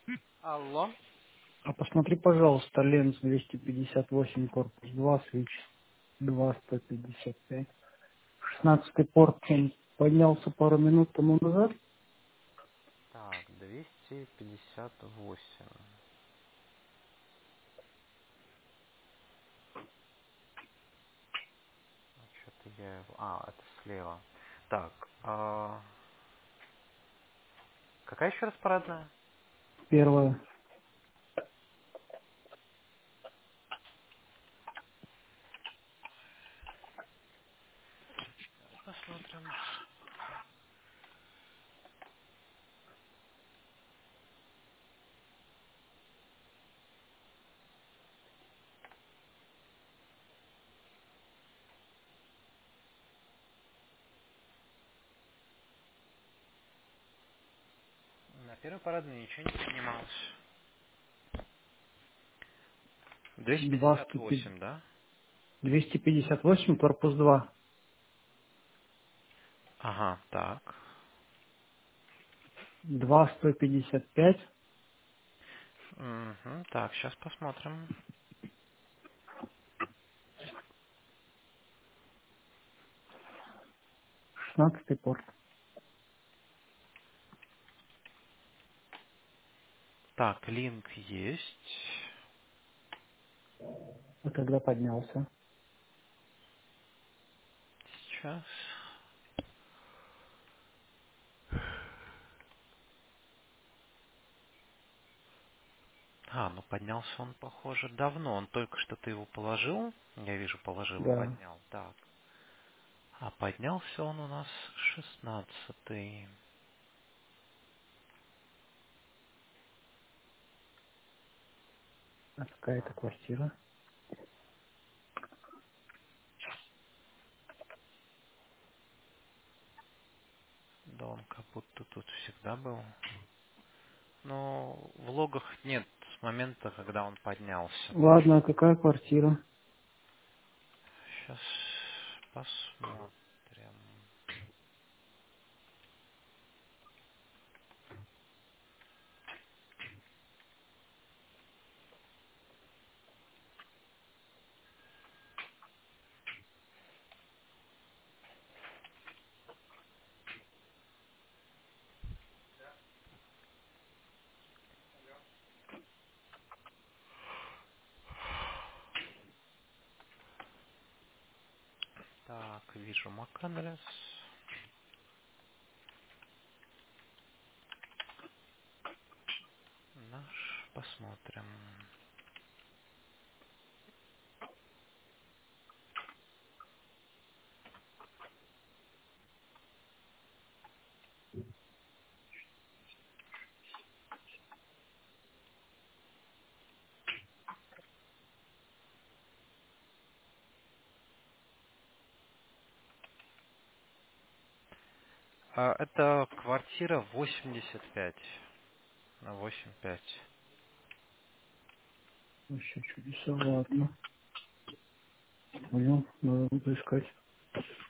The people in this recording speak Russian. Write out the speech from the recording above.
Алло. А посмотри, пожалуйста, ленз 258, корпус 2, свич 2, 155. 16 порт, он поднялся пару минут тому назад. Так, 258. Что-то я его... это слева. Так, какая еще раз парадная? Первое. Посмотрим. На первой парадной ничего не поднималось. 2 150 258, да? 258, корпус 2. Ага, так. 2, 155, Угу, так, сейчас посмотрим. 16 порт. Так, линк есть. А когда поднялся? Сейчас. Ну поднялся он, похоже, давно. Он только что ты его положил. Я вижу, положил и Да. поднял. Так. А поднялся он у нас 16-й. А какая это квартира? Да он как будто тут всегда был. Но в логах нет с момента, когда он поднялся. Ладно, а какая квартира? Сейчас посмотрим. Так, вижу MAC-адрес. Наш. Посмотрим. Это квартира 85 на 85. Вообще чудеса, ладно. Понял, надо искать.